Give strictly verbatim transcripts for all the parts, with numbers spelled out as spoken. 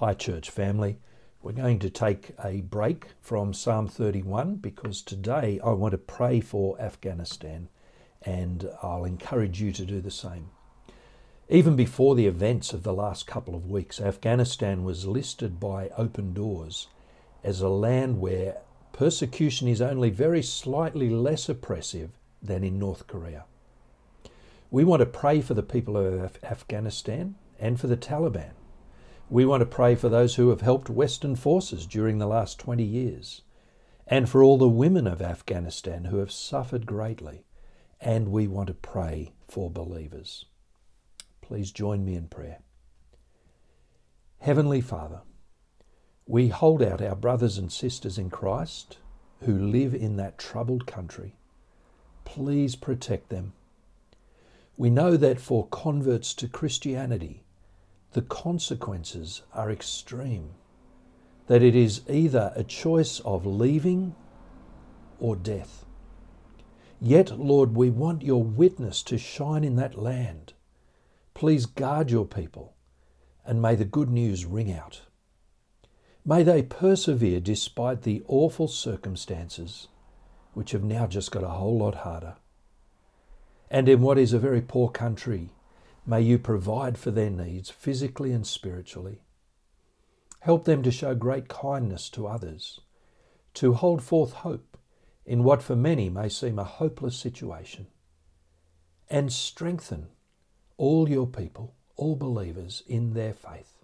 Hi Church family. We're going to take a break from Psalm thirty-one because today I want to pray for Afghanistan, and I'll encourage you to do the same. Even before the events of the last couple of weeks, Afghanistan was listed by Open Doors as a land where persecution is only very slightly less oppressive than in North Korea. We want to pray for the people of Af- Afghanistan and for the Taliban. We want to pray for those who have helped Western forces during the last twenty years, and for all the women of Afghanistan who have suffered greatly. And we want to pray for believers. Please join me in prayer. Heavenly Father, we hold out our brothers and sisters in Christ who live in that troubled country. Please protect them. We know that for converts to Christianity, the consequences are extreme, that it is either a choice of leaving or death. Yet, Lord, we want your witness to shine in that land. Please guard your people, and may the good news ring out. May they persevere despite the awful circumstances, which have now just got a whole lot harder. And in what is a very poor country, may you provide for their needs physically and spiritually. Help them to show great kindness to others, to hold forth hope in what for many may seem a hopeless situation, and strengthen all your people, all believers in their faith.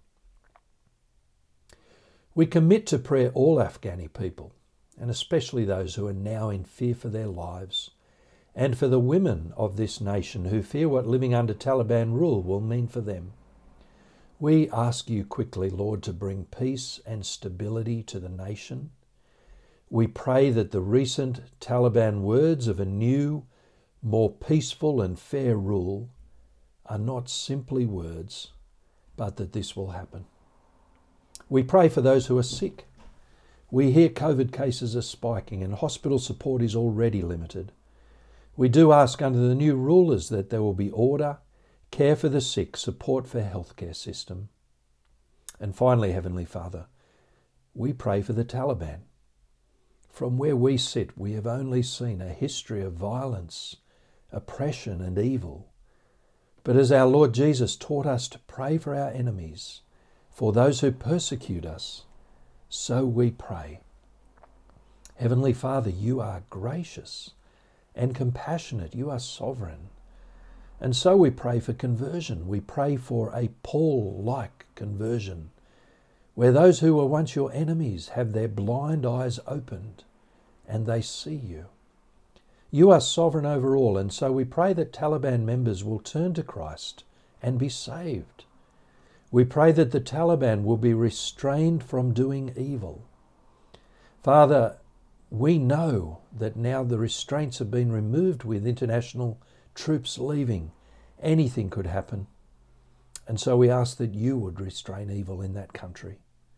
We commit to prayer all Afghani people, and especially those who are now in fear for their lives, and for the women of this nation who fear what living under Taliban rule will mean for them. We ask you quickly, Lord, to bring peace and stability to the nation. We pray that the recent Taliban words of a new, more peaceful and fair rule are not simply words, but that this will happen. We pray for those who are sick. We hear COVID cases are spiking and hospital support is already limited. We do ask under the new rulers that there will be order, care for the sick, support for healthcare system. And finally, Heavenly Father, we pray for the Taliban. From where we sit, we have only seen a history of violence, oppression and evil. But as our Lord Jesus taught us to pray for our enemies, for those who persecute us, so we pray. Heavenly Father, you are gracious and compassionate. You are sovereign. And so we pray for conversion. We pray for a Paul-like conversion, where those who were once your enemies have their blind eyes opened and they see you. You are sovereign over all, and so we pray that Taliban members will turn to Christ and be saved. We pray that the Taliban will be restrained from doing evil. Father, we know that now the restraints have been removed with international troops leaving. Anything could happen. And so we ask that you would restrain evil in that country.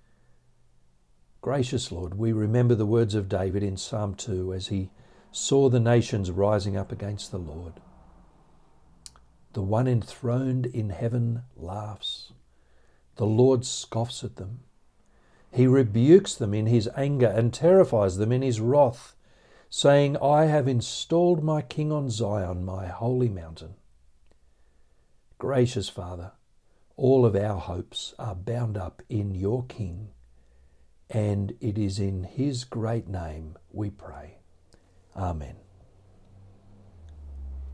Gracious Lord, we remember the words of David in Psalm two as he saw the nations rising up against the Lord. The one enthroned in heaven laughs. The Lord scoffs at them. He rebukes them in his anger and terrifies them in his wrath, saying, I have installed my king on Zion, my holy mountain. Gracious Father, all of our hopes are bound up in your King, and it is in his great name we pray. Amen.